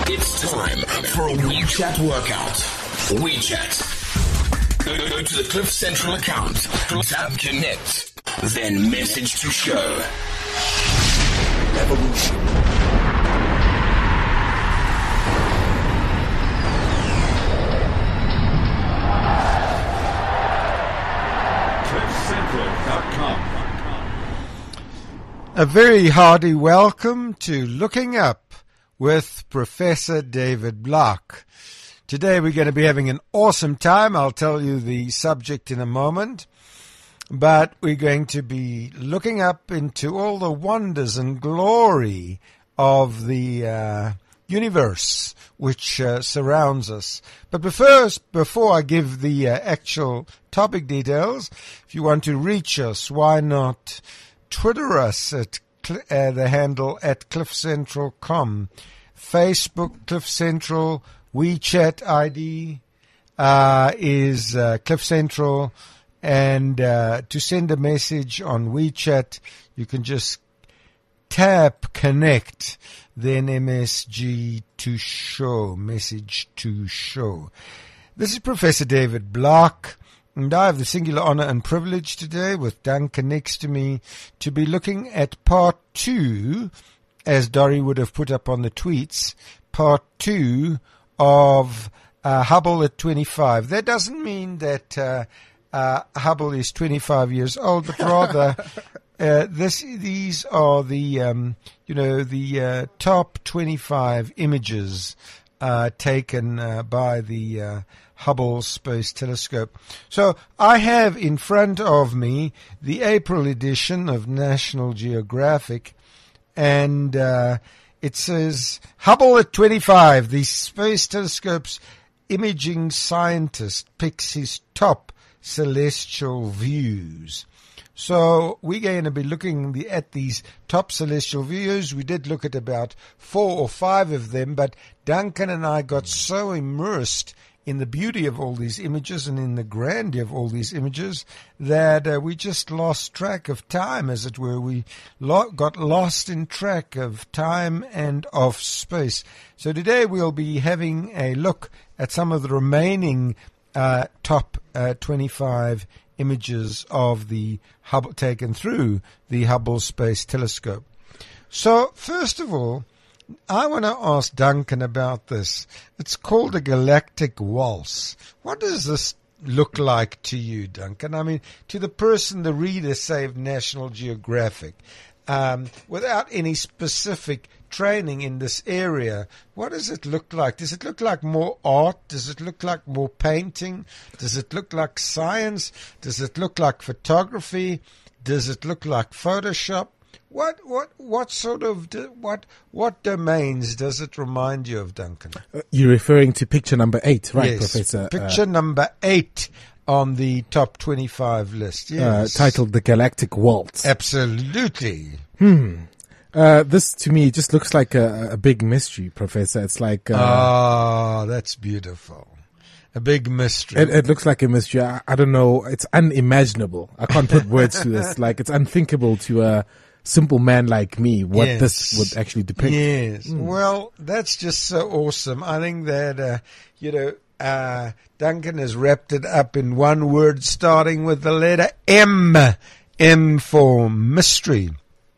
It's time for a WeChat workout. WeChat. Go to the Cliff Central account, tap connect, then message to show. Revolution. CliffCentral.com. A very hearty welcome to Looking Up with Professor David Block. Today we're going to be having an awesome time. I'll tell you the subject in a moment. But we're going to be looking up into all the wonders and glory of the universe which surrounds us. But before I give the actual topic details, if you want to reach us, why not Twitter us at the handle at CliffCentral.com, Facebook Cliff Central, WeChat ID is Cliff Central, and to send a message on WeChat, you can just tap connect, then MSG to show, message to show. This is Professor David Block. And I have the singular honor and privilege today, with Duncan next to me, to be looking at part 2, as Dory would have put up on the tweets, part 2 of Hubble at 25. That doesn't mean that Hubble is 25 years old, but rather these are the the top 25 images taken by the Hubble Space Telescope. So I have in front of me the April edition of National Geographic, and it says, Hubble at 25, the Space Telescope's imaging scientist picks his top celestial views. So we're going to be looking at these top celestial views. We did look at about 4 or 5 of them, but Duncan and I got so immersed in the beauty of all these images and in the grandeur of all these images that we just lost track of time, as it were. We got lost in track of time and of space. So today we'll be having a look at some of the remaining top 25 images of the Hubble taken through the Hubble Space Telescope. So first of all, I want to ask Duncan about this. It's called a galactic waltz. What does this look like to you, Duncan? I mean, to the person, the reader, say, of National Geographic, without any specific training in this area, what does it look like? Does it look like more art? Does it look like more painting? Does it look like science? Does it look like photography? Does it look like Photoshop? What sort of what domains does it remind you of, Duncan? You're referring to picture number 8, right, yes, Professor? Picture number 8 on the top 25 list. Yes. Titled The Galactic Waltz. Absolutely. This to me just looks like a big mystery, Professor. It's like that's beautiful. A big mystery. It looks like a mystery. I don't know. It's unimaginable. I can't put words to this. Like, it's unthinkable to a simple man like me what this would actually depict. Yes. Well, that's just so awesome. I think that Duncan has wrapped it up in one word starting with the letter M. M for mystery.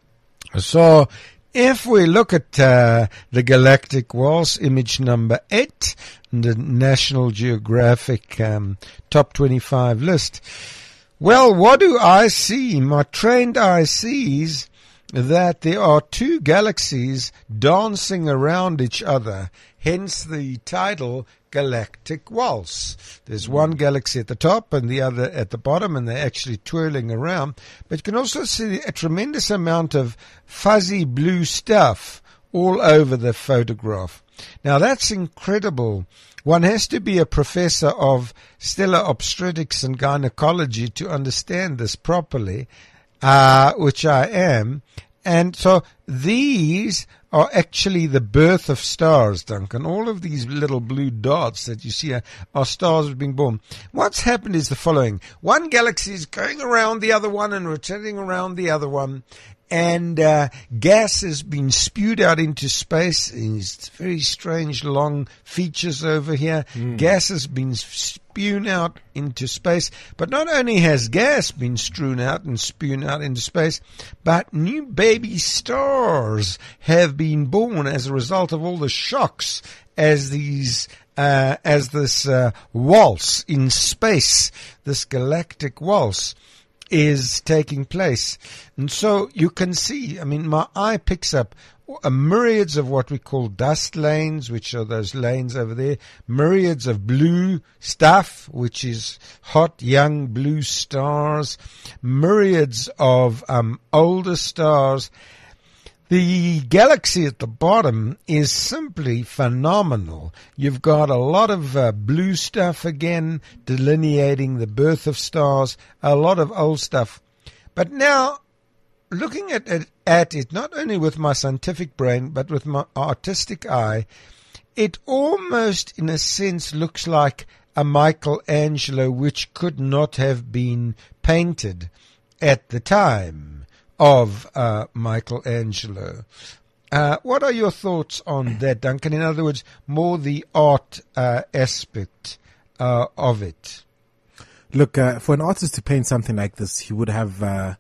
So if we look at the Galactic Waltz, image number 8, the National Geographic top 25 list, well, what do I see? My trained eye sees that there are 2 galaxies dancing around each other, hence the title Galactic Waltz. There's one galaxy at the top and the other at the bottom, and they're actually twirling around. But you can also see a tremendous amount of fuzzy blue stuff all over the photograph. Now, that's incredible. One has to be a professor of stellar obstetrics and gynecology to understand this properly, which I am. And so these are actually the birth of stars, Duncan. All of these little blue dots that you see are stars being born. What's happened is the following. One galaxy is going around the other one and rotating around the other one. and gas has been spewed out into space. These very strange long features over here. Gas has been spewed out into space, but not only has gas been strewn out and spewed out into space, but new baby stars have been born as a result of all the shocks as this waltz in space, this galactic waltz, is taking place. And so you can see, I mean, my eye picks up myriads of what we call dust lanes, which are those lanes over there, myriads of blue stuff, which is hot young blue stars, myriads of older stars. The galaxy at the bottom is simply phenomenal. You've got a lot of blue stuff again, delineating the birth of stars, a lot of old stuff. But now, looking at it, not only with my scientific brain, but with my artistic eye, it almost, in a sense, looks like a Michelangelo which could not have been painted at the time of Michelangelo. What are your thoughts on that, Duncan? In other words, more the art aspect of it. Look, for an artist to paint something like this, he would have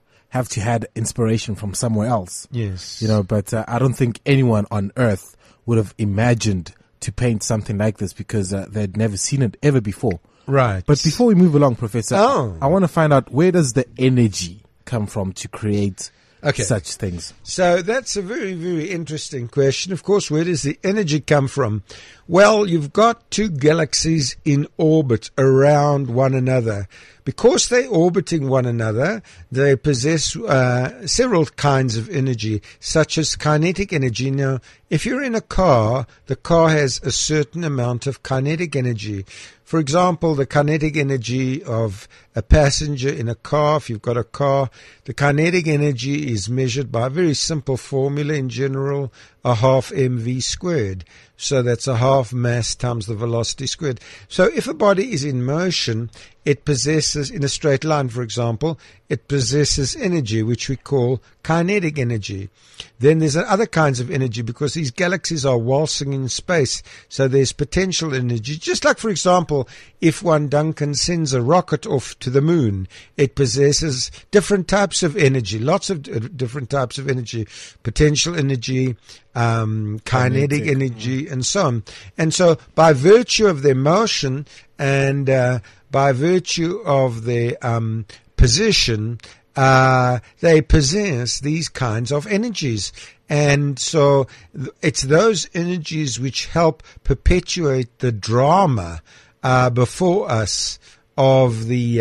to had inspiration from somewhere else. Yes. But I don't think anyone on earth would have imagined to paint something like this because they'd never seen it ever before. Right. But before we move along, Professor, I want to find out, where does the energy come from to create such things? So that's a very, very interesting question. Of course, where does the energy come from? Well, you've got two galaxies in orbit around one another. Because they're orbiting one another, they possess several kinds of energy, such as kinetic energy. Now, if you're in a car, the car has a certain amount of kinetic energy. For example, the kinetic energy of a passenger in a car, if you've got a car, the kinetic energy is measured by a very simple formula in general, a half mv squared. So that's a half mass times the velocity squared. So if a body is in motion, it possesses, in a straight line, for example, it possesses energy, which we call kinetic energy. Then there's other kinds of energy because these galaxies are waltzing in space. So there's potential energy. Just like, for example, if one, Duncan, sends a rocket off to the moon, it possesses different types of energy, lots of different types of energy, potential energy, kinetic energy, and so on. And so by virtue of their motion and by virtue of their position, they possess these kinds of energies. And so it's those energies which help perpetuate the drama before us of the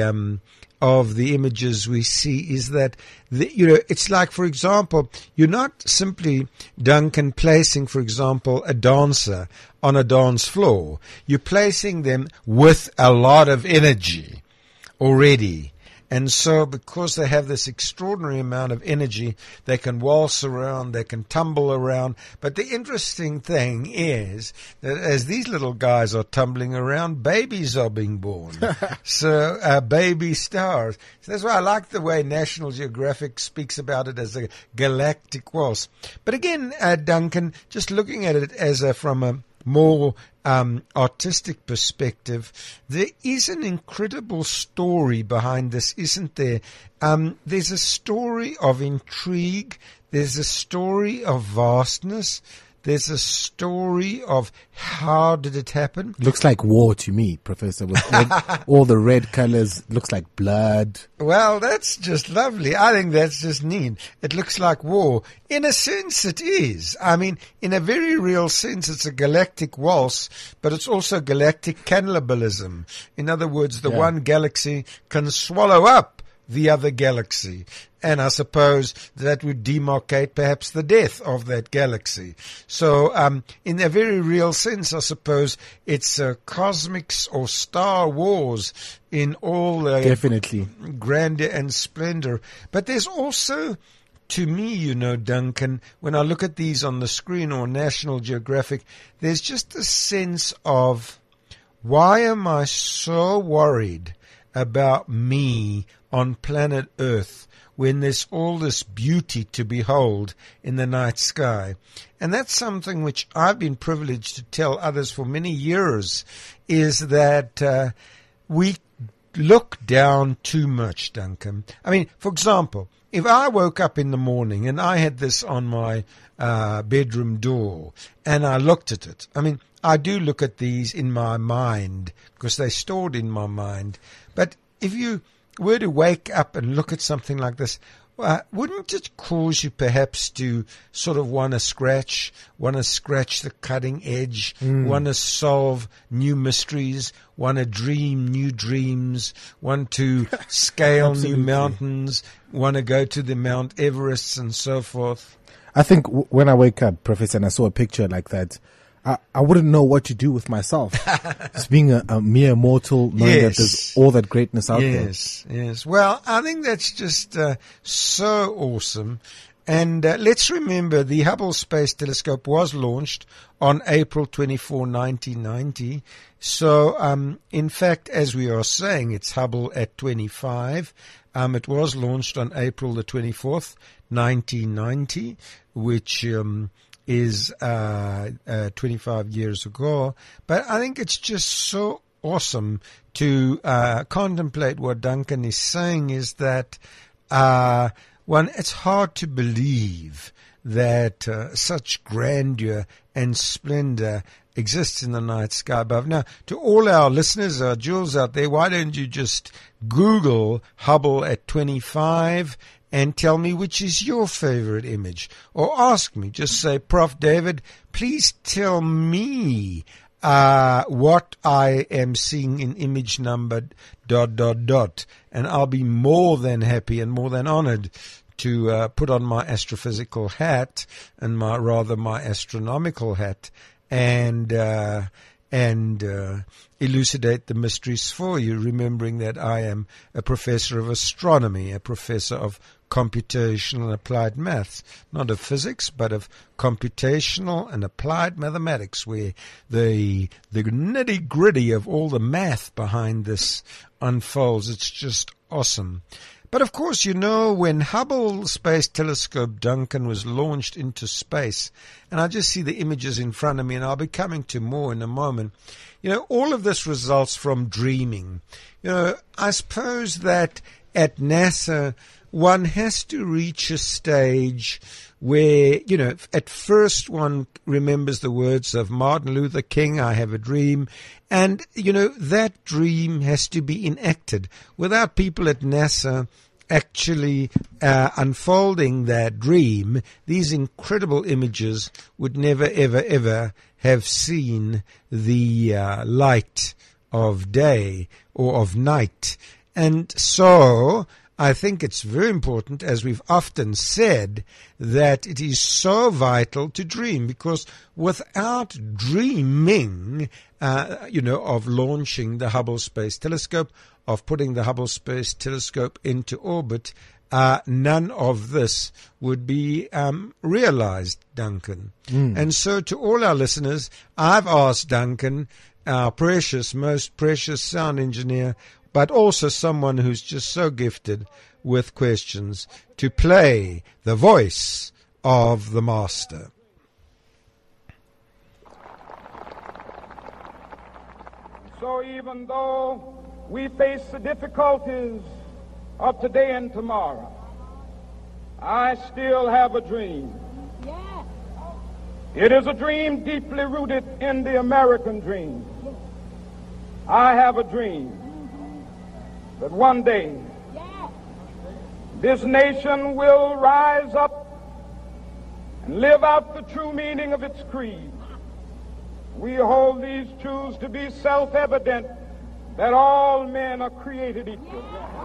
images we see. Is that it's like, for example, you're not simply, Duncan, placing, for example, a dancer on a dance floor. You're placing them with a lot of energy already. And so because they have this extraordinary amount of energy, they can waltz around, they can tumble around. But the interesting thing is that as these little guys are tumbling around, babies are being born. So baby stars. So that's why I like the way National Geographic speaks about it as a galactic waltz. But again, Duncan, just looking at it as from a more artistic perspective, there is an incredible story behind this, isn't there? There's a story of intrigue. There's a story of vastness. There's a story of how did it happen. Looks like war to me, Professor, with all the red colors. Looks like blood. Well, that's just lovely. I think that's just neat. It looks like war. In a sense, it is. I mean, in a very real sense, it's a galactic waltz, but it's also galactic cannibalism. In other words, the one galaxy can swallow up the other galaxy. And I suppose that would demarcate perhaps the death of that galaxy. So in a very real sense, I suppose it's cosmics or Star Wars in all definitely grandeur and splendor. But there's also, to me, Duncan, when I look at these on the screen or National Geographic, there's just a sense of, why am I so worried about me on planet Earth when there's all this beauty to behold in the night sky. And that's something which I've been privileged to tell others for many years, is that we look down too much, Duncan. I mean, for example, if I woke up in the morning and I had this on my bedroom door and I looked at it, I mean, I do look at these in my mind because they're stored in my mind. But if you were to wake up and look at something like this, wouldn't it cause you perhaps to sort of want to scratch the cutting edge, want to solve new mysteries, want to dream new dreams, want to scale new mountains, want to go to the Mount Everests and so forth? I think when I wake up, Professor, and I saw a picture like that, I wouldn't know what to do with myself. Just being a mere mortal, knowing that there's all that greatness out there. Yes. Well, I think that's just so awesome. And let's remember the Hubble Space Telescope was launched on April 24, 1990. So, in fact, as we are saying, it's Hubble at 25. It was launched on April the 24th, 1990, which is 25 years ago. But I think it's just so awesome to contemplate what Duncan is saying, is that it's hard to believe that such grandeur and splendor exists in the night sky above. Now, to all our listeners, our jewels out there, why don't you just Google Hubble at 25 and tell me which is your favorite image? Or ask me, just say, Prof. David, please tell me what I am seeing in image number ... And I'll be more than happy and more than honored to put on my astrophysical hat and my astronomical hat and elucidate the mysteries for you, remembering that I am a professor of astronomy, a professor of computational and applied maths, not of physics, but of computational and applied mathematics, where the nitty-gritty of all the math behind this unfolds. It's just awesome. But of course, you know, when Hubble Space Telescope, Duncan, was launched into space, and I just see the images in front of me, and I'll be coming to more in a moment, you know, all of this results from dreaming. You know, I suppose that at NASA, one has to reach a stage where, you know, at first one remembers the words of Martin Luther King, I have a dream, and, you know, that dream has to be enacted. Without people at NASA actually unfolding that dream, these incredible images would never, ever, ever have seen the light of day or of night. And so I think it's very important, as we've often said, that it is so vital to dream, because without dreaming, of launching the Hubble Space Telescope, of putting the Hubble Space Telescope into orbit, none of this would be realized, Duncan. And so to all our listeners, I've asked Duncan, our precious, most precious sound engineer, but also someone who's just so gifted with questions, to play the voice of the master. So even though we face the difficulties of today and tomorrow, I still have a dream. Yeah. It is a dream deeply rooted in the American dream. I have a dream that one day this nation will rise up and live out the true meaning of its creed. We hold these truths to be self-evident, that all men are created equal.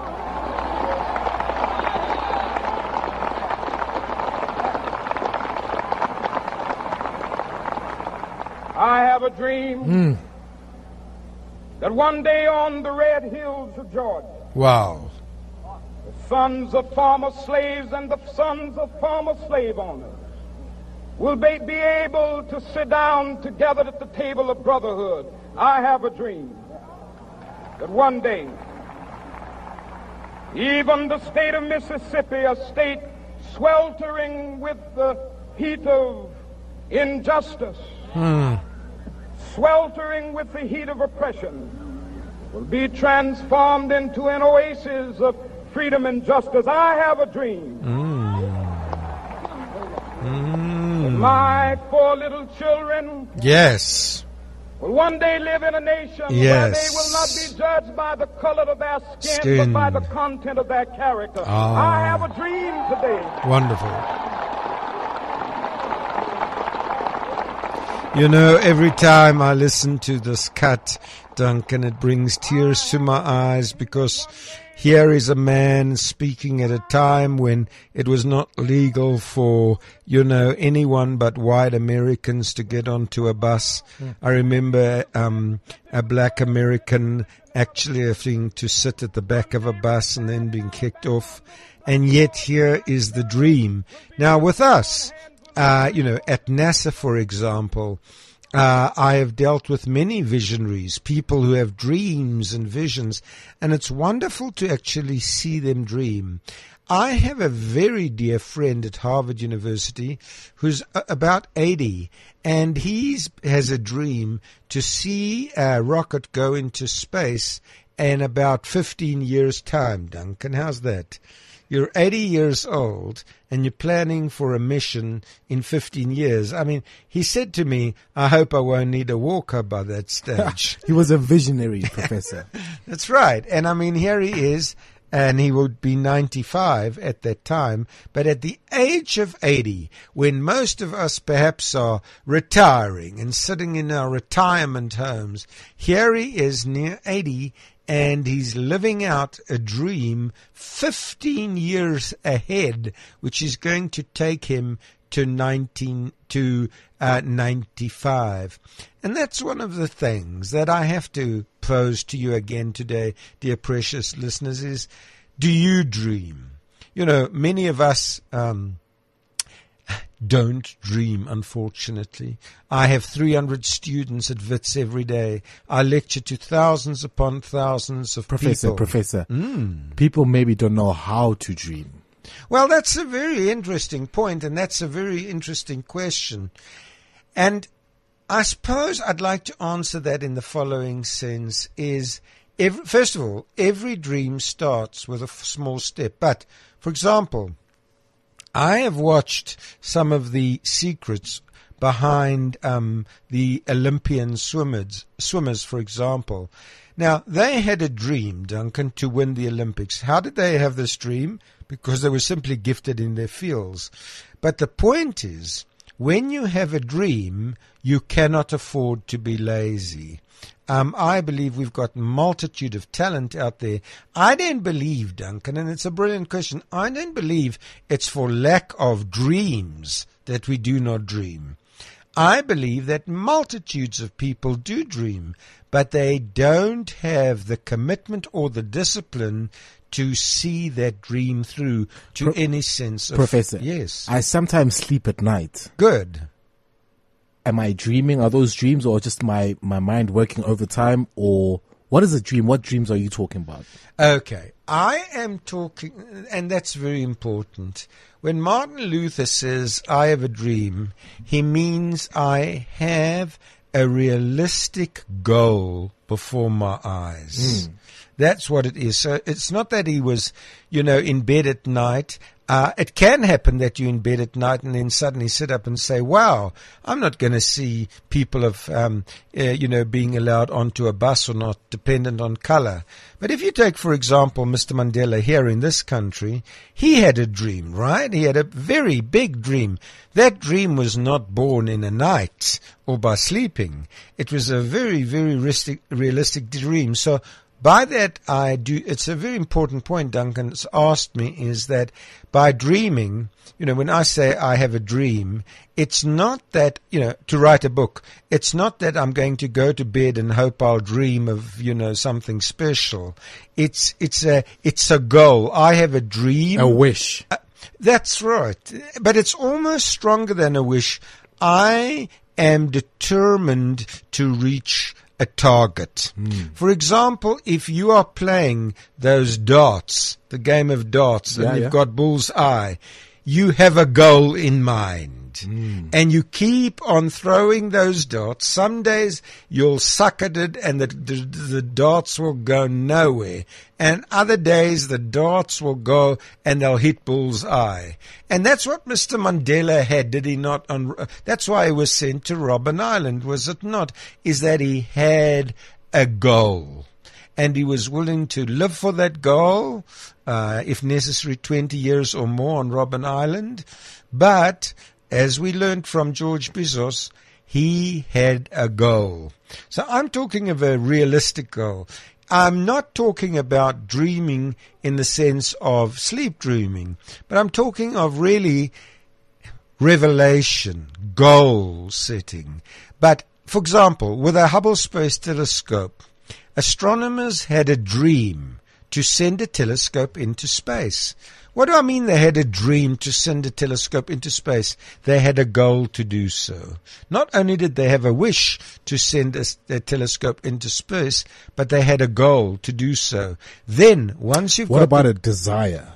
I have a dream that one day on the red hills of Georgia, wow, the sons of former slaves and the sons of former slave owners will be able to sit down together at the table of brotherhood. I have a dream that one day Even the state of Mississippi, a state sweltering with the heat of injustice, sweltering with the heat of oppression, will be transformed into an oasis of freedom and justice. I have a dream. My 4 little children will one day live in a nation where they will not be judged by the color of their skin, but by the content of their character. I have a dream today. Wonderful. You know, every time I listen to this cut, Duncan, it brings tears to my eyes, because here is a man speaking at a time when it was not legal for, anyone but white Americans to get onto a bus. I remember a black American actually having to sit at the back of a bus and then being kicked off. And yet here is the dream. Now with us, at NASA, for example, I have dealt with many visionaries, people who have dreams and visions, and it's wonderful to actually see them dream. I have a very dear friend at Harvard University who's about 80, and he has a dream to see a rocket go into space in about 15 years' time, Duncan. How's that? You're 80 years old and you're planning for a mission in 15 years. I mean, he said to me, I hope I won't need a walker by that stage. He was a visionary, Professor. That's right. And I mean, here he is, and he would be 95 at that time. But at the age of 80, when most of us perhaps are retiring and sitting in our retirement homes, here he is near 80, and he's living out a dream 15 years ahead, which is going to take him to 95. And that's one of the things that I have to pose to you again today, dear precious listeners, is, do you dream? Many of us don't dream, unfortunately. I have 300 students at WITS every day. I lecture to thousands upon thousands of people. Professor, people maybe don't know how to dream. Well, that's a very interesting point, and that's a very interesting question. And I suppose I'd like to answer that in the following sense is, first of all, every dream starts with a small step. But, for example, I have watched some of the secrets behind the Olympian swimmers, for example. Now, they had a dream, Duncan, to win the Olympics. How did they have this dream? Because they were simply gifted in their fields. But the point is, when you have a dream, you cannot afford to be lazy. I believe we've got a multitude of talent out there. I don't believe, Duncan, and it's a brilliant question, I don't believe it's for lack of dreams that we do not dream. I believe that multitudes of people do dream, but they don't have the commitment or the discipline to see that dream through to any sense of... Professor, yes. I sometimes sleep at night. Good. Am I dreaming? Are those dreams, or just my mind working overtime? Or what is a dream? What dreams are you talking about? Okay. I am talking, and that's very important. When Martin Luther says, I have a dream, he means I have a realistic goal before my eyes. That's what it is. So it's not that he was, in bed at night. It can happen that you're in bed at night and then suddenly sit up and say, wow, I'm not going to see people of, being allowed onto a bus or not, dependent on color. But if you take, for example, Mr. Mandela here in this country, he had a dream, right? He had a very big dream. That dream was not born in a night or by sleeping. It was a very, very realistic dream. So by that, it's a very important point Duncan's asked me, is that by dreaming, when I say I have a dream, it's not that, to write a book, it's not that I'm going to go to bed and hope I'll dream of, something special. It's a goal. I have a dream. A wish. That's right. But it's almost stronger than a wish. I am determined to reach a target. For example, if you are playing those darts, the game of darts, and you've got bull's eye, you have a goal in mind. And you keep on throwing those darts. Some days you'll suck at it and the darts will go nowhere. And other days the darts will go and they'll hit bull's eye. And that's what Mr. Mandela had, did he not? That's why he was sent to Robben Island, was it not? Is that he had a goal. And he was willing to live for that goal, if necessary 20 years or more on Robben Island. But as we learned from George Bizos, he had a goal. So I'm talking of a realistic goal. I'm not talking about dreaming in the sense of sleep dreaming, but I'm talking of really revelation, goal setting. But, for example, with a Hubble Space Telescope, astronomers had a dream to send a telescope into space. What do I mean they had a dream to send a telescope into space? They had a goal to do so. Not only did they have a wish to send a telescope into space, but they had a goal to do so. Then, once you've What about a desire?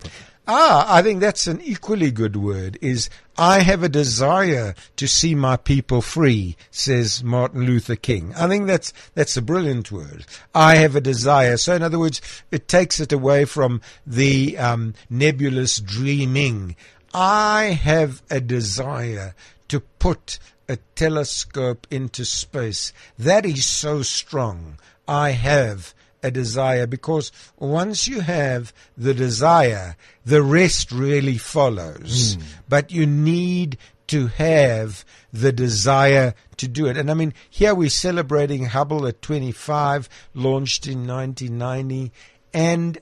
I think that's an equally good word, is I have a desire to see my people free, says Martin Luther King. I think that's a brilliant word. I have a desire. So in other words, it takes it away from the nebulous dreaming. I have a desire to put a telescope into space. That is so strong. I have a desire, because once you have the desire, the rest really follows. But you need to have the desire to do it. And I mean, here we're celebrating Hubble at 25, launched in 1990. And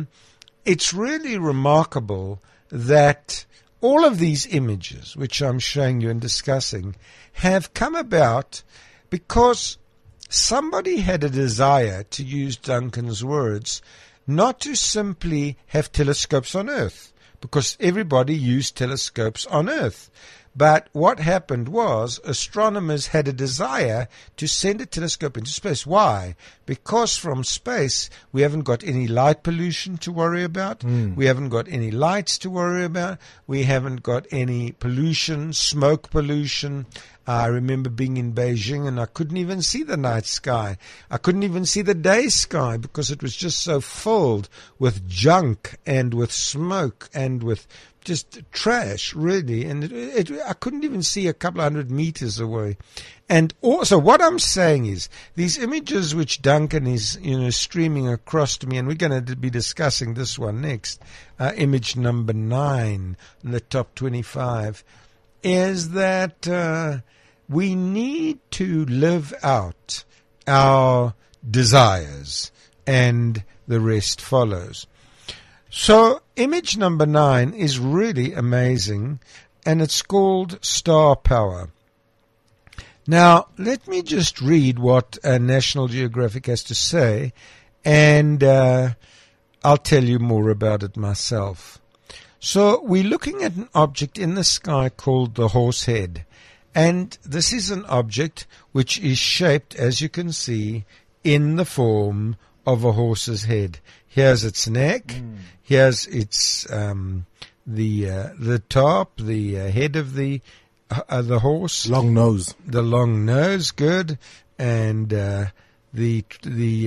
it's really remarkable that all of these images, which I'm showing you and discussing, have come about because somebody had a desire, to use Duncan's words, not to simply have telescopes on Earth, because everybody used telescopes on Earth. But what happened was astronomers had a desire to send a telescope into space. Why? Because from space we haven't got any light pollution to worry about. We haven't got any lights to worry about. We haven't got any pollution, smoke pollution. I remember being in Beijing and I couldn't even see the night sky. I couldn't even see the day sky because it was just so filled with junk and with smoke and with just trash, really. And I couldn't even see a couple of 100 meters away. And also what I'm saying is these images which Duncan is, streaming across to me, and we're going to be discussing this one next, image number 9 in the top 25, is that we need to live out our desires and the rest follows. So image number 9 is really amazing, and it's called Star Power. Now, let me just read what National Geographic has to say, and I'll tell you more about it myself. So we're looking at an object in the sky called the Horsehead. And this is an object which is shaped, as you can see, in the form of a horse's head. Here's its neck. Here's its the top, the head of the horse. Long nose. The long nose, good, and that's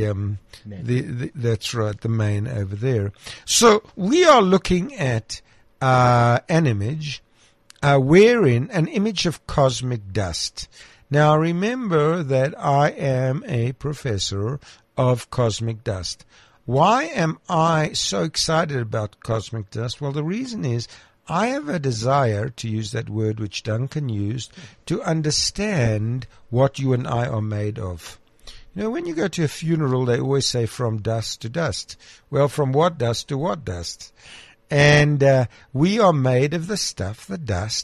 right, the mane over there. So we are looking at an image. Wherein an image of cosmic dust. Now remember that I am a professor of cosmic dust. Why am I so excited about cosmic dust? Well, the reason is I have a desire, to use that word which Duncan used, to understand what you and I are made of. When you go to a funeral, they always say from dust to dust. Well, from what dust to what dust? And we are made of the stuff, the dust,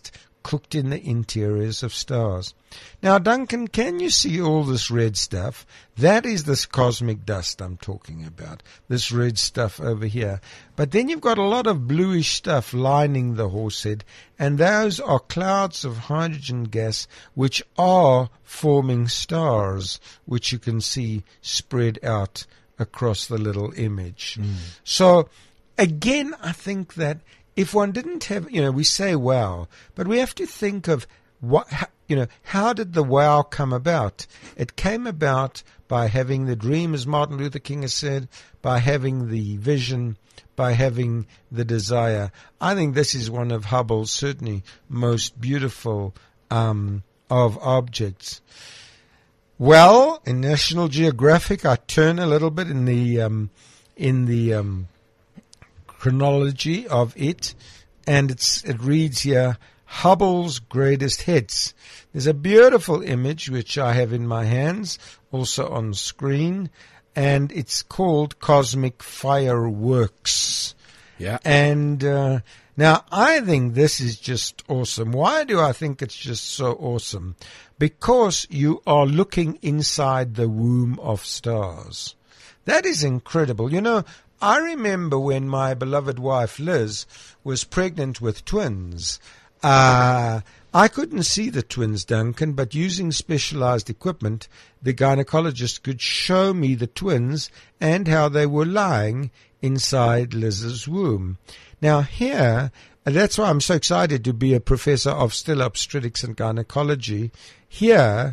cooked in the interiors of stars. Now, Duncan, can you see all this red stuff? That is this cosmic dust I'm talking about, this red stuff over here. But then you've got a lot of bluish stuff lining the Horsehead, and those are clouds of hydrogen gas which are forming stars, which you can see spread out across the little image. So, again, I think that if one didn't have, we say wow, but we have to think of how did the wow come about? It came about by having the dream, as Martin Luther King has said, by having the vision, by having the desire. I think this is one of Hubble's certainly most beautiful of objects. Well, in National Geographic, I turn a little bit in the chronology of it, and it reads here, Hubble's greatest hits. There's a beautiful image which I have in my hands, also on screen, and it's called Cosmic Fireworks. Yeah. And now I think this is just awesome. Why do I think it's just so awesome? Because you are looking inside the womb of stars. That is incredible. I remember when my beloved wife Liz was pregnant with twins. I couldn't see the twins, Duncan, but using specialized equipment, the gynecologist could show me the twins and how they were lying inside Liz's womb. Now here, that's why I'm so excited to be a professor of still obstetrics and gynecology. Here,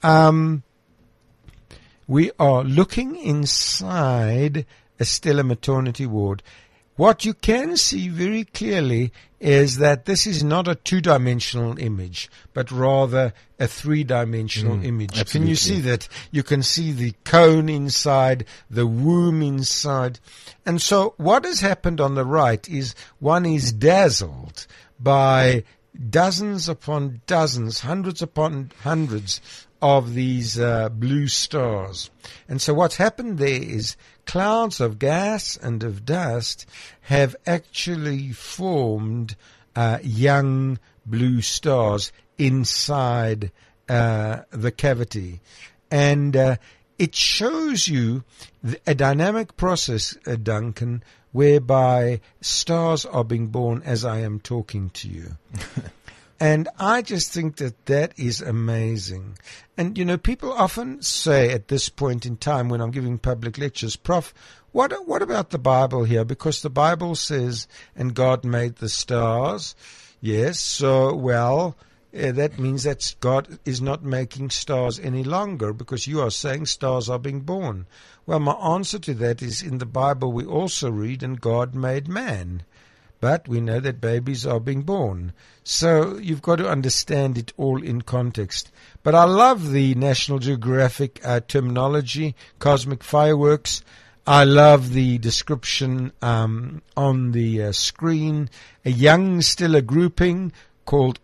we are looking inside a Stella maternity ward. What you can see very clearly is that this is not a two-dimensional image, but rather a three-dimensional image. Absolutely. Can you see that? You can see the cone inside, the womb inside. And so what has happened on the right is one is dazzled by dozens upon dozens, hundreds upon hundreds of these blue stars. And so what's happened there is clouds of gas and of dust have actually formed young blue stars inside the cavity. And it shows you a dynamic process, Duncan, whereby stars are being born as I am talking to you. And I just think that is amazing. And, people often say at this point in time when I'm giving public lectures, Prof, what about the Bible here? Because the Bible says, and God made the stars. Yes, so, that means that God is not making stars any longer because you are saying stars are being born. Well, my answer to that is in the Bible we also read, and God made man. But we know that babies are being born. So you've got to understand it all in context. But I love the National Geographic terminology, cosmic fireworks. I love the description on the screen. A young stellar grouping called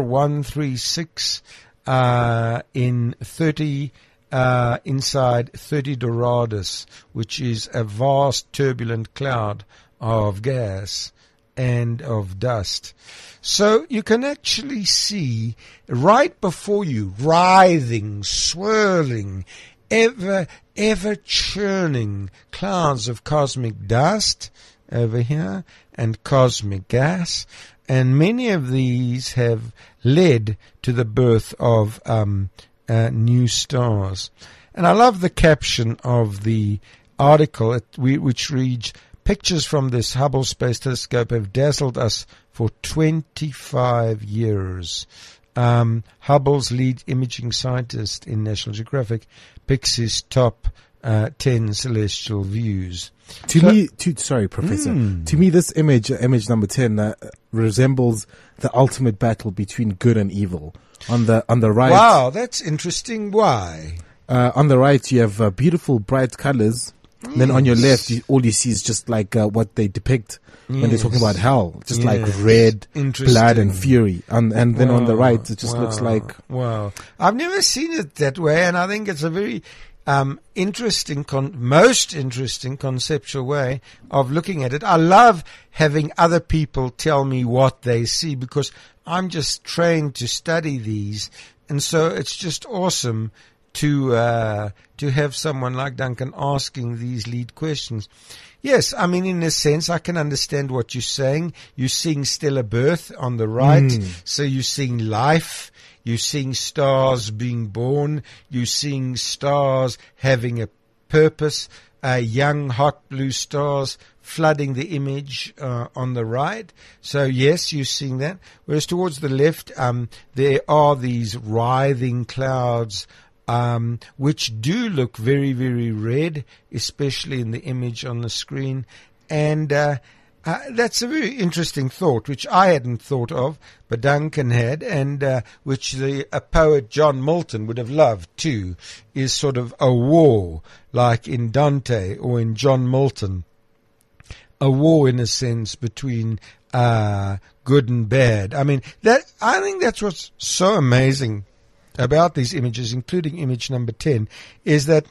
R136 in 30 inside 30 Doradus, which is a vast turbulent cloud of gas and of dust. So you can actually see right before you writhing, swirling, ever churning clouds of cosmic dust over here and cosmic gas, and many of these have led to the birth of new stars. And I love the caption of the article which reads, "Pictures from this Hubble Space Telescope have dazzled us for 25 years. Hubble's lead imaging scientist in National Geographic picks his top 10 celestial views." Sorry, Professor. To me, this image number 10, resembles the ultimate battle between good and evil. On the right. Wow, that's interesting. Why? On the right, you have beautiful, bright colors. Yes. Then on your left, all you see is just like what they depict when they're talking about hell, just like red blood and fury. And then on the right, it just looks like... Wow. I've never seen it that way, and I think it's a very interesting, most interesting conceptual way of looking at it. I love having other people tell me what they see, because I'm just trained to study these, and so it's just awesome to have someone like Duncan asking these lead questions. Yes, I mean, in a sense, I can understand what you're saying. You're seeing stellar birth on the right, so you're seeing life. You're seeing stars being born. You're seeing stars having a purpose. Young, hot blue stars flooding the image on the right. So, yes, you're seeing that. Whereas towards the left, there are these writhing clouds which do look very, very red, especially in the image on the screen. And that's a very interesting thought, which I hadn't thought of, but Duncan had, and which the poet John Milton would have loved too, is sort of a war, like in Dante or in John Milton. A war, in a sense, between good and bad. I mean, I think that's what's so amazing about these images, including image number 10, is that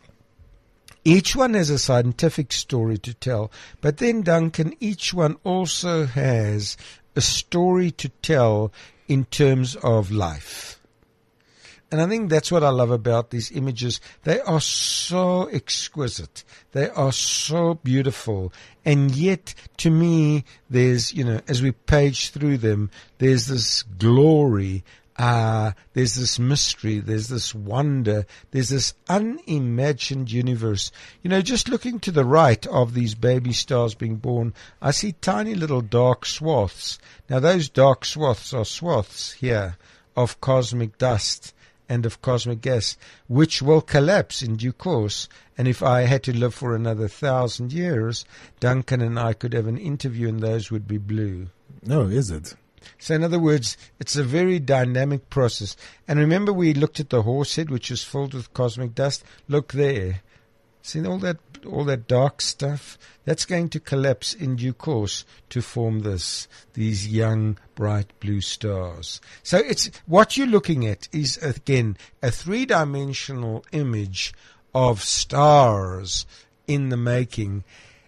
each one has a scientific story to tell, but then, Duncan, each one also has a story to tell in terms of life. And I think that's what I love about these images. They are so exquisite. They are so beautiful. And yet, to me, there's, as we page through them, there's this glory. There's this mystery, there's this wonder, there's this unimagined universe. Just looking to the right of these baby stars being born, I see tiny little dark swaths. Now those dark swaths are swaths here of cosmic dust and of cosmic gas, which will collapse in due course. And if I had to live for another 1,000 years, Duncan and I could have an interview and those would be blue. No, is it? So in other words, it's a very dynamic process. And remember we looked at the horse head, which is filled with cosmic dust. Look there. See all that dark stuff? That's going to collapse in due course to form these young, bright blue stars. So it's what you're looking at is, again, a three-dimensional image of stars in the making.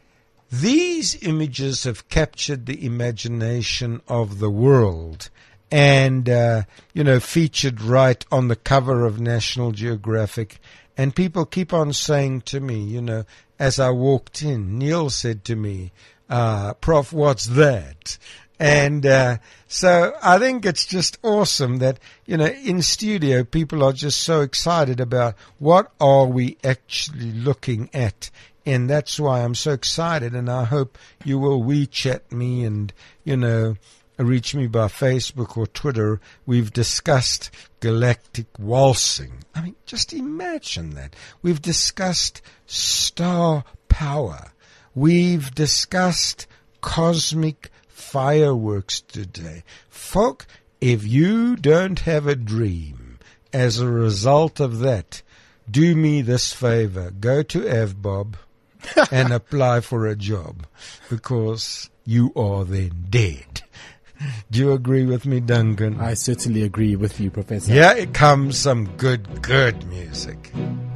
These images have captured the imagination of the world and, featured right on the cover of National Geographic. And people keep on saying to me, as I walked in, Neil said to me, Prof, what's that? And so I think it's just awesome that, in studio, people are just so excited about what are we actually looking at. And that's why I'm so excited, and I hope you will WeChat me and, reach me by Facebook or Twitter. We've discussed galactic waltzing. I mean, just imagine that. We've discussed star power. We've discussed cosmic fireworks today. Folk, if you don't have a dream as a result of that, do me this favor. Go to AvBob and apply for a job, because you are then dead. Do you agree with me, Duncan? I certainly agree with you, Professor. Here it comes some good music.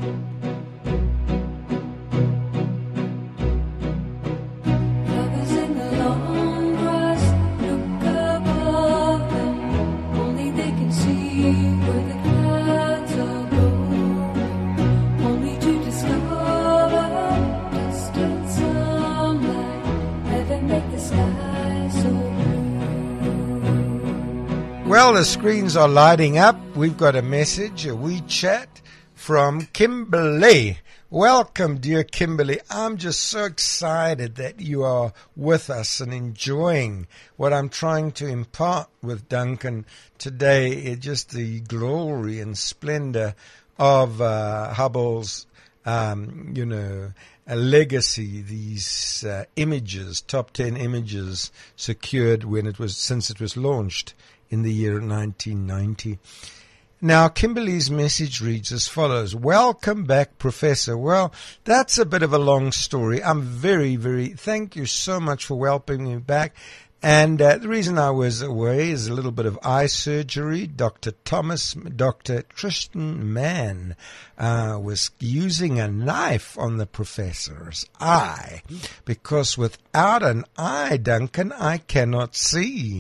Well, the screens are lighting up. We've got a message, a WeChat from Kimberly. Welcome, dear Kimberly. I'm just so excited that you are with us and enjoying what I'm trying to impart with Duncan today. Just the glory and splendor of Hubble's, a legacy, these images, top 10 images secured since it was launched in the year 1990. Now, Kimberly's message reads as follows. Welcome back, Professor. Well, that's a bit of a long story. I'm thank you so much for welcoming me back. And the reason I was away is a little bit of eye surgery. Dr. Tristan Mann was using a knife on the professor's eye, because without an eye, Duncan, I cannot see.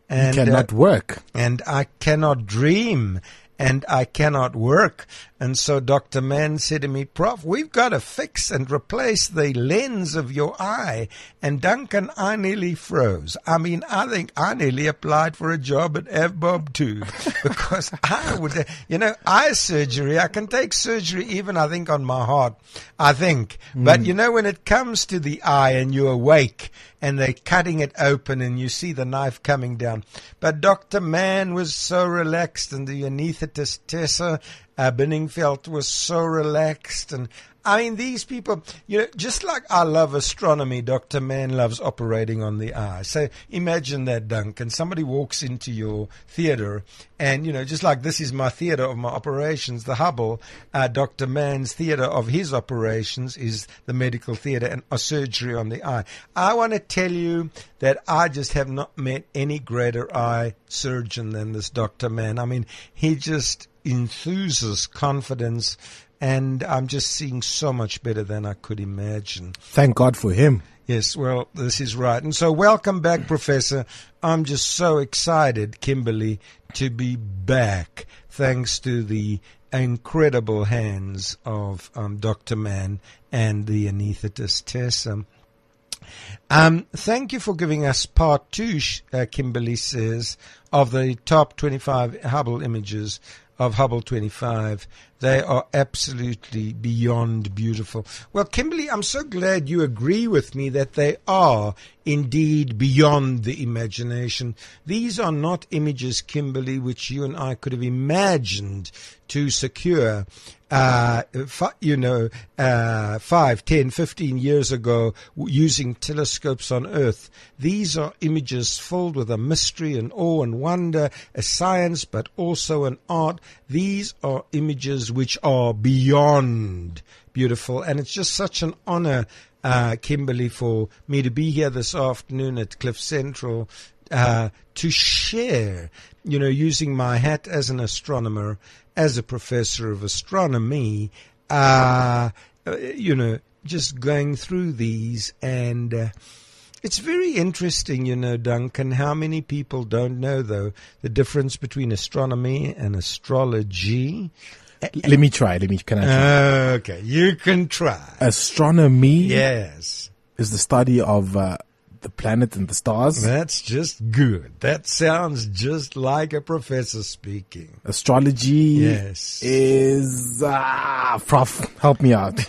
And you cannot work. And I cannot dream. And I cannot work. And so Dr. Mann said to me, Prof, we've got to fix and replace the lens of your eye. And Duncan, I nearly froze. I mean, I think I nearly applied for a job at AvBob too, because I would, eye surgery, I can take surgery even, I think, on my heart, I think. But when it comes to the eye and you're awake and they're cutting it open and you see the knife coming down. But Dr. Mann was so relaxed, and the anesthetist Tessa Binningfeld was so relaxed. And I mean, these people, just like I love astronomy, Dr. Mann loves operating on the eye. So imagine that, Duncan. Somebody walks into your theater and, just like this is my theater of my operations, the Hubble, Dr. Mann's theater of his operations is the medical theater and a surgery on the eye. I want to tell you that I just have not met any greater eye surgeon than this Dr. Mann. I mean, he just enthuses confidence, and I'm just seeing so much better than I could imagine. Thank God for him. Yes, well, this is right. And so welcome back, Professor. I'm just so excited, Kimberly, to be back, thanks to the incredible hands of Dr. Mann and the anesthetist Tessa. Thank you for giving us part 2, Kimberly says, of the top 25 Hubble images of Hubble 25. They are absolutely beyond beautiful. Well, Kimberly, I'm so glad you agree with me that they are indeed beyond the imagination. These are not images, Kimberly, which you and I could have imagined to secure 5, 10, 15 years ago using telescopes on Earth. These are images filled with a mystery and awe and wonder, a science, but also an art. These are images which are beyond beautiful. And it's just such an honor, Kimberly, for me to be here this afternoon at Cliff Central to share, using my hat as an astronomer, as a professor of astronomy, just going through these. And it's very interesting, Duncan, how many people don't know, though, the difference between astronomy and astrology. Let me try. Can I try? Okay, you can try. Astronomy, yes, is the study of the planet and the stars. That's just good. That sounds just like a professor speaking. Astrology, yes, is Prof, help me out.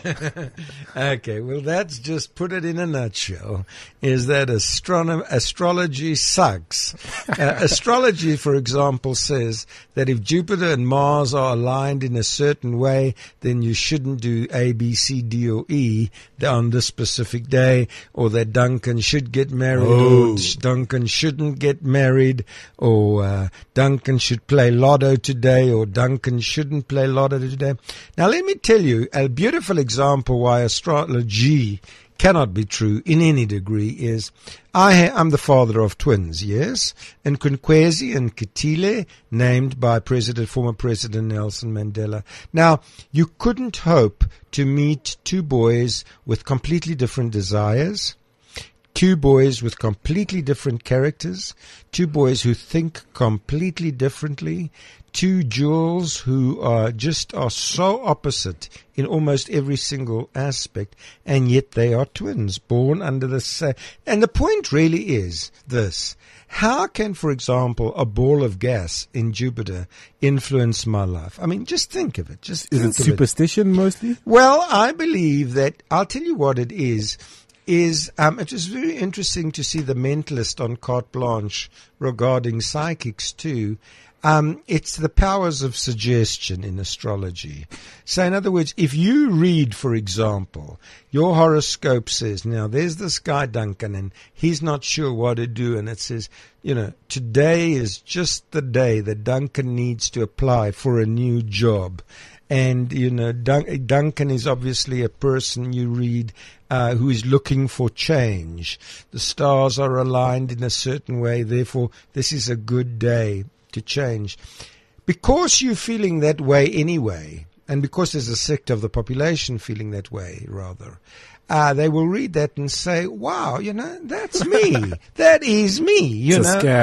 Okay, well, that's just put it in a nutshell. Is that astrology sucks. Astrology, for example, says that if Jupiter and Mars are aligned in a certain way, then you shouldn't do A, B, C, D, or E on this specific day, or that Duncan should get married, or Duncan shouldn't get married, or Duncan should play lotto today, or Duncan shouldn't play lotto today. Now, let me tell you a beautiful example why astrology cannot be true in any degree is I'm the father of twins, yes, and Nkwezi and Kitile, named by former President Nelson Mandela. Now, you couldn't hope to meet two boys with completely different desires, two boys with completely different characters, two boys who think completely differently, two jewels who are so opposite in almost every single aspect, and yet they are twins, born under the same. And the point really is this: how can, for example, a ball of gas in Jupiter influence my life? I mean, just think of it. Is it superstition mostly? Well, I believe that, I'll tell you what it is it was very interesting to see the Mentalist on Carte Blanche regarding psychics too. It's the powers of suggestion in astrology. So in other words, if you read, for example, your horoscope says, now there's this guy Duncan and he's not sure what to do, and it says, today is just the day that Duncan needs to apply for a new job. And, Duncan is obviously a person you read who is looking for change. The stars are aligned in a certain way, therefore this is a good day to change. Because you're feeling that way anyway, and because there's a sector of the population feeling that way, rather, they will read that and say, wow, that's me. That is me, It's a scam.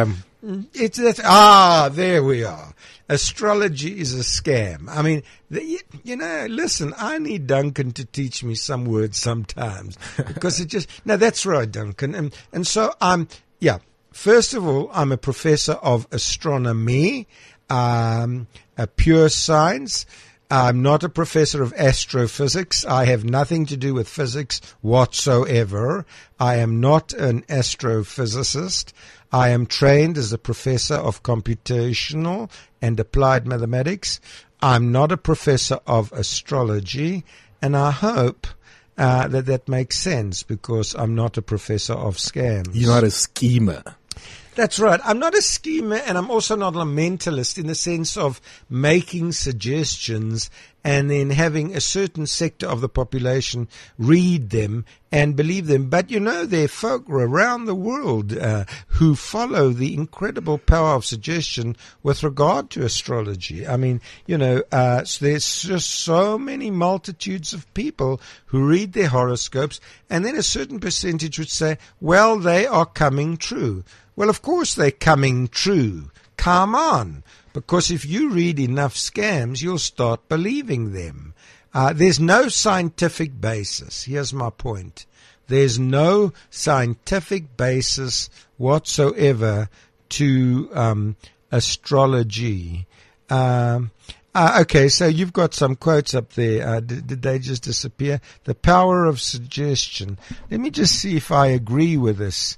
There we are. Astrology is a scam. I mean, listen, I need Duncan to teach me some words sometimes because that's right, Duncan. And so first of all, I'm a professor of astronomy, a pure science. I'm not a professor of astrophysics. I have nothing to do with physics whatsoever. I am not an astrophysicist. I am trained as a professor of computational and applied mathematics. I'm not a professor of astrology, and I hope that makes sense because I'm not a professor of scams. You're not a schemer. That's right. I'm not a schemer, and I'm also not a mentalist in the sense of making suggestions and then having a certain sector of the population read them and believe them. But, there are folk around the world who follow the incredible power of suggestion with regard to astrology. I mean, so there's just so many multitudes of people who read their horoscopes, and then a certain percentage would say, well, they are coming true. Well, of course they're coming true. Come on. Because if you read enough scams, you'll start believing them. There's no scientific basis. Here's my point. There's no scientific basis whatsoever to astrology. Okay, so you've got some quotes up there. Did they just disappear? The power of suggestion. Let me just see if I agree with this.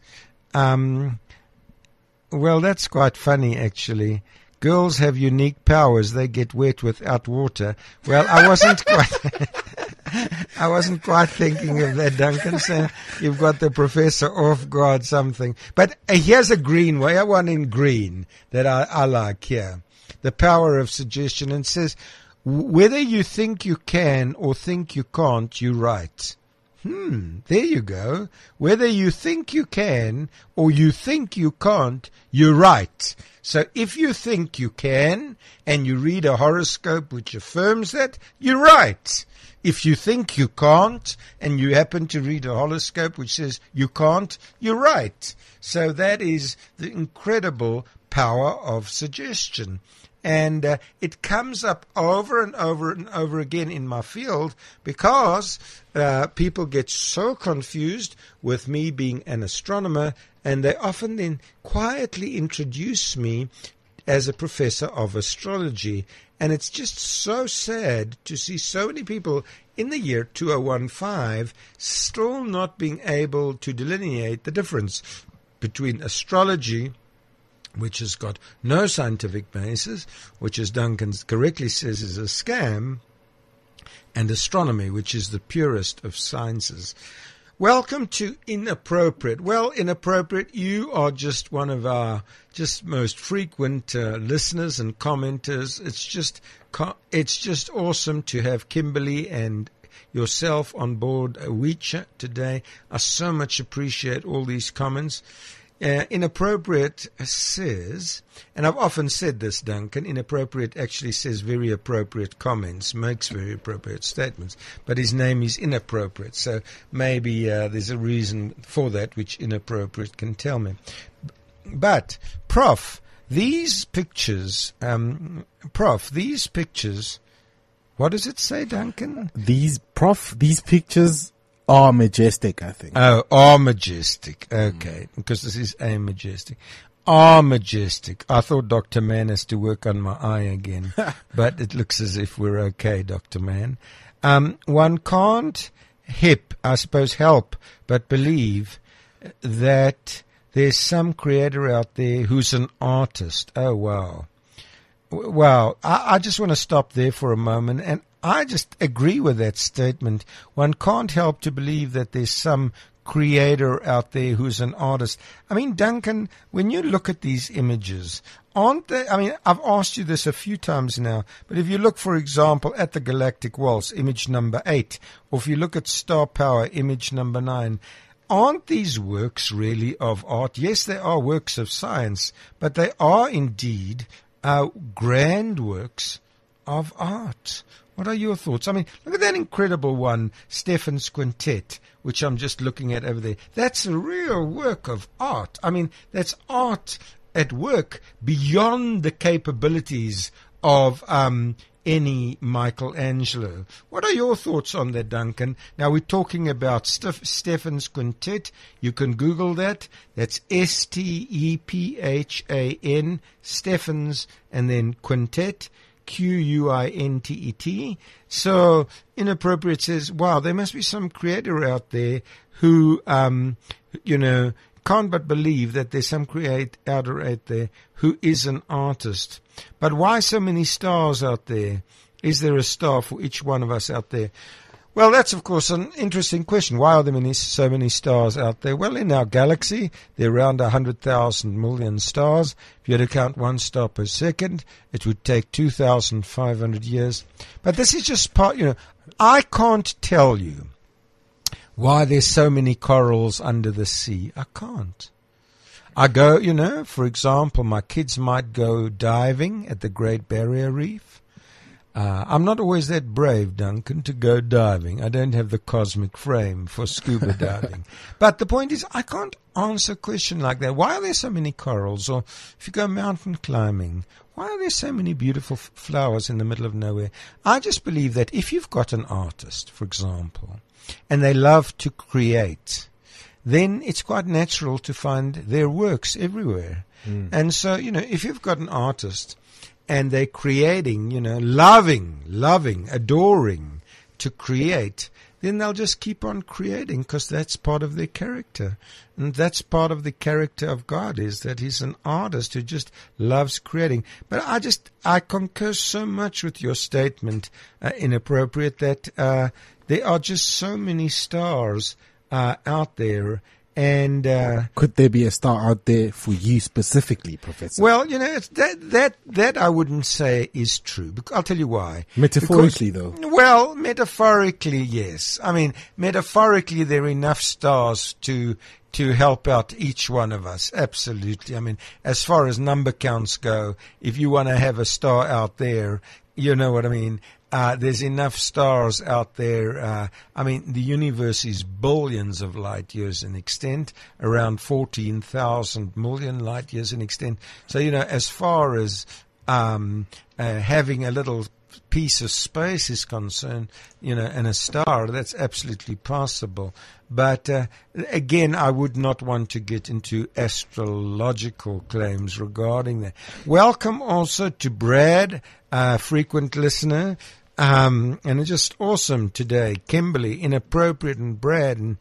Well, that's quite funny, actually. Girls have unique powers. They get wet without water. Well, I wasn't quite thinking of that, Duncan. So you've got the professor off guard something. But here's a green way. I want in green that I like here. The power of suggestion. And says, whether you think you can or think you can't, you're right. There you go. Whether you think you can or you think you can't, you're right. So if you think you can and you read a horoscope which affirms that, you're right. If you think you can't and you happen to read a horoscope which says you can't, you're right. So that is the incredible power of suggestion. And it comes up over and over and over again in my field because people get so confused with me being an astronomer, and they often then quietly introduce me as a professor of astrology. And it's just so sad to see so many people in the year 2015 still not being able to delineate the difference between astrology, which has got no scientific basis, which, as Duncan correctly says, is a scam, and astronomy, which is the purest of sciences. Welcome to Inappropriate. Well, Inappropriate, you are just one of our most frequent listeners and commenters. It's just awesome to have Kimberly and yourself on board WeChat today. I so much appreciate all these comments. Inappropriate says, and I've often said this, Duncan, Inappropriate actually says very appropriate comments, makes very appropriate statements, but his name is Inappropriate, so maybe there's a reason for that which Inappropriate can tell me. But, Prof, these pictures, what does it say, Duncan? These pictures are majestic, I think. Oh, are majestic. Okay, because this is a majestic. Are majestic. I thought Dr. Mann has to work on my eye again, but it looks as if we're okay, Dr. Mann. One can't help but believe that there's some creator out there who's an artist. Oh, wow. Wow. I just want to stop there for a moment, and I just agree with that statement. One can't help to believe that there's some creator out there who's an artist. I mean, Duncan, when you look at these images, aren't they? I mean, I've asked you this a few times now, but if you look, for example, at the Galactic Waltz, image number 8, or if you look at Star Power, image number 9, aren't these works really of art? Yes, they are works of science, but they are indeed grand works of art. What are your thoughts? I mean, look at that incredible one, Stephan's Quintet, which I'm just looking at over there. That's a real work of art. I mean, that's art at work beyond the capabilities of any Michelangelo. What are your thoughts on that, Duncan? Now, we're talking about Stephan's Quintet. You can Google that. That's Stephan, Stephan's, and then Quintet, Quintet. So, Inappropriate says, wow, there must be some creator out there who, can't but believe that there's some creator out there who is an artist. But why so many stars out there? Is there a star for each one of us out there? Well, that's, of course, an interesting question. Why are there so many stars out there? Well, in our galaxy, there are around 100,000 million stars. If you had to count one star per second, it would take 2,500 years. But this is just part, I can't tell you why there's so many corals under the sea. I can't. I go, for example, my kids might go diving at the Great Barrier Reef. I'm not always that brave, Duncan, to go diving. I don't have the cosmic frame for scuba diving. But the point is, I can't answer a question like that. Why are there so many corals? Or if you go mountain climbing, why are there so many beautiful flowers in the middle of nowhere? I just believe that if you've got an artist, for example, and they love to create, then it's quite natural to find their works everywhere. And so, if you've got an artist and they're creating, loving, adoring to create, then they'll just keep on creating because that's part of their character. And that's part of the character of God, is that he's an artist who just loves creating. But I concur so much with your statement, Inappropriate, that there are just so many stars out there. And could there be a star out there for you specifically, Professor? Well, it's that I wouldn't say is true. I'll tell you why. Metaphorically, though. Well, metaphorically, yes. I mean, metaphorically, there are enough stars to help out each one of us. Absolutely. I mean, as far as number counts go, if you want to have a star out there, you know what I mean. There's enough stars out there. The universe is billions of light years in extent, around 14,000 million light years in extent. So, as far as having a little piece of space is concerned, and a star, that's absolutely possible. But again, I would not want to get into astrological claims regarding that. Welcome also to Brad, frequent listener. And it's just awesome today. Kimberly, Inappropriate, and Brad.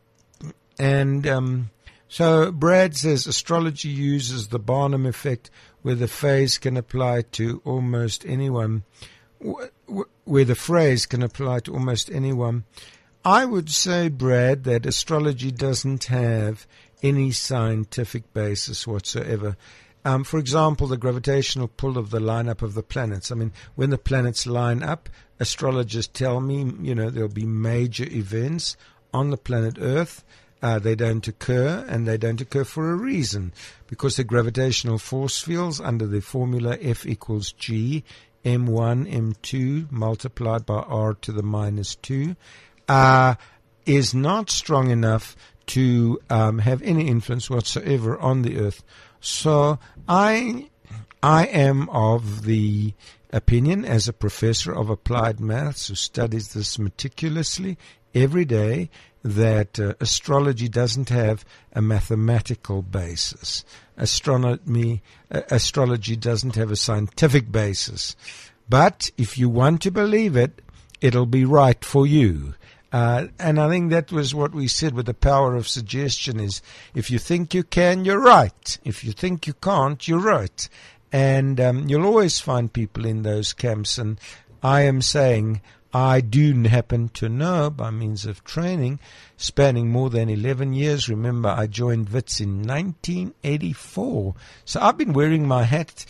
So Brad says astrology uses the Barnum effect, where the phrase can apply to almost anyone. Where the phrase can apply to almost anyone. I would say, Brad, that astrology doesn't have any scientific basis whatsoever. For example, the gravitational pull of the lineup of the planets. I mean, when the planets line up, astrologers tell me, there'll be major events on the planet Earth. They don't occur, and they don't occur for a reason, because the gravitational force fields under the formula F equals G, M1, M2 multiplied by R to the minus 2, is not strong enough to have any influence whatsoever on the Earth. So I am of the opinion, as a professor of applied maths who studies this meticulously every day, that astrology doesn't have a mathematical basis. Astrology doesn't have a scientific basis. But if you want to believe it, it'll be right for you. And I think that was what we said with the power of suggestion is, if you think you can, you're right. If you think you can't, you're right. And you'll always find people in those camps. And I am saying, I do happen to know, by means of training, spanning more than 11 years. Remember, I joined WITS in 1984. So I've been wearing my hat,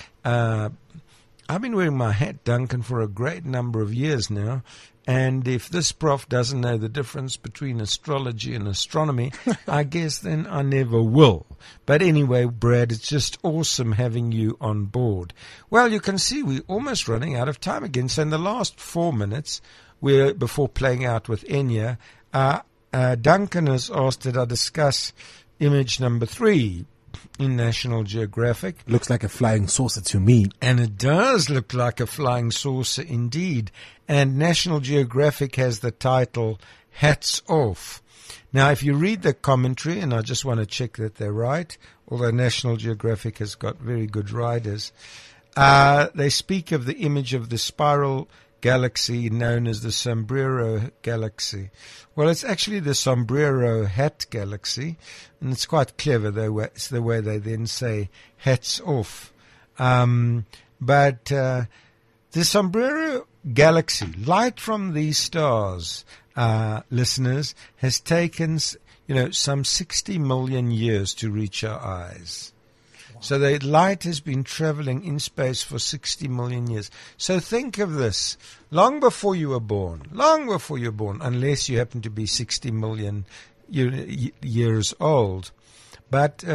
Duncan, for a great number of years now. And if this prof doesn't know the difference between astrology and astronomy, I guess then I never will. But anyway, Brad, it's just awesome having you on board. Well, you can see we're almost running out of time again. So in the last 4 minutes, before playing out with Enya, Duncan has asked that I discuss image number 3. in National Geographic. Looks like a flying saucer to me. And it does look like a flying saucer indeed. And National Geographic has the title, Hats Off. Now, if you read the commentary, and I just want to check that they're right, although National Geographic has got very good writers, they speak of the image of the spiral galaxy known as the Sombrero Galaxy. Well, it's actually the Sombrero Hat Galaxy, and it's quite clever, though. It's the way they then say hats off. But the Sombrero Galaxy, light from these stars, listeners, has taken, some 60 million years to reach our eyes. So the light has been traveling in space for 60 million years. So think of this. Long before you were born, unless you happen to be 60 million years old. But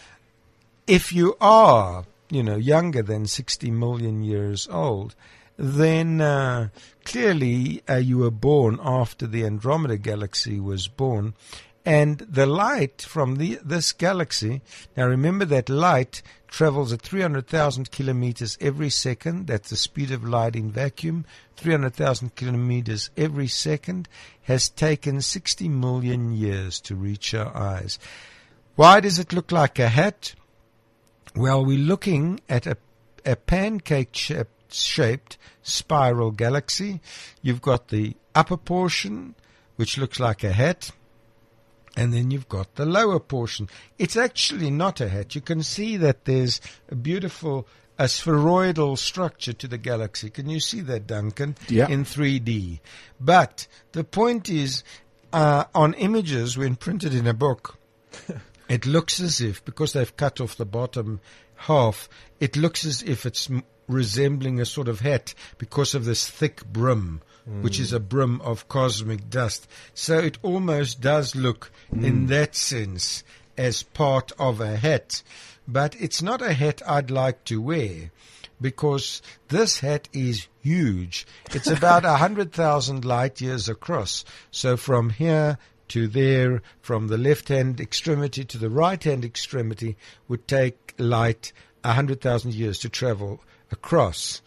if you are, younger than 60 million years old, then clearly you were born after the Andromeda Galaxy was born. And the light from this galaxy, now remember that light travels at 300,000 kilometers every second. That's the speed of light in vacuum. 300,000 kilometers every second has taken 60 million years to reach our eyes. Why does it look like a hat? Well, we're looking at a pancake-shaped spiral galaxy. You've got the upper portion, which looks like a hat. And then you've got the lower portion. It's actually not a hat. You can see that there's a beautiful spheroidal structure to the galaxy. Can you see that, Duncan? Yeah. In 3D. But the point is, on images, when printed in a book, it looks as if, because they've cut off the bottom half, it looks as if it's resembling a sort of hat because of this thick brim, which is a brim of cosmic dust. So it almost does look, in that sense, as part of a hat. But it's not a hat I'd like to wear, because this hat is huge. It's about 100,000 light years across. So from here to there, from the left-hand extremity to the right-hand extremity, would take light 100,000 years to travel across.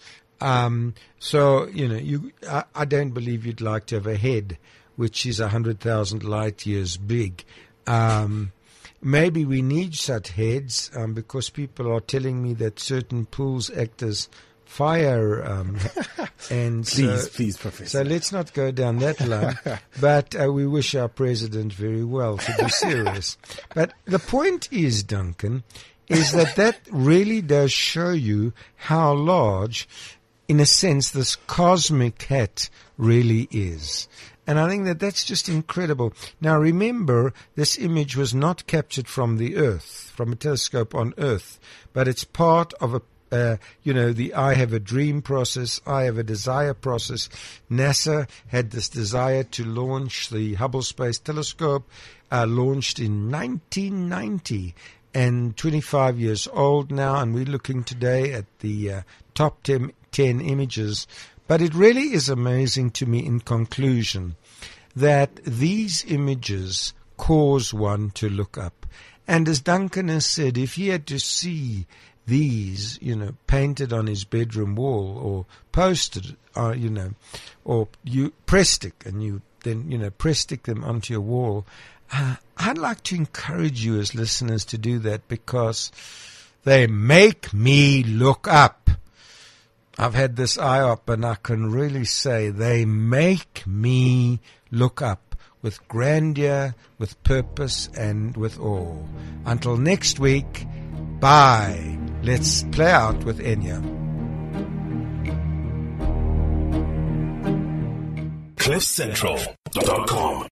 So, I don't believe you'd like to have a head which is 100,000 light years big. Maybe we need such heads, because people are telling me that certain pools act as fire, and please, Professor. So let's not go down that line. But we wish our president very well, to be serious. But the point is, Duncan, is that really does show you how large, in a sense, this cosmic hat really is. And I think that's just incredible. Now remember, this image was not captured from the Earth, from a telescope on Earth, but it's part of the I Have a Dream process, I Have a Desire process. NASA had this desire to launch the Hubble Space Telescope, launched in 1990. And 25 years old now, and we're looking today at the top 10 images. But it really is amazing to me, in conclusion, that these images cause one to look up. And as Duncan has said, if he had to see these, painted on his bedroom wall or posted, or you press stick, and you then, press stick them onto your wall, I'd like to encourage you as listeners to do that, because they make me look up. I've had this IOP, and I can really say they make me look up with grandeur, with purpose, and with awe. Until next week, bye. Let's play out with Enya. CliffCentral.com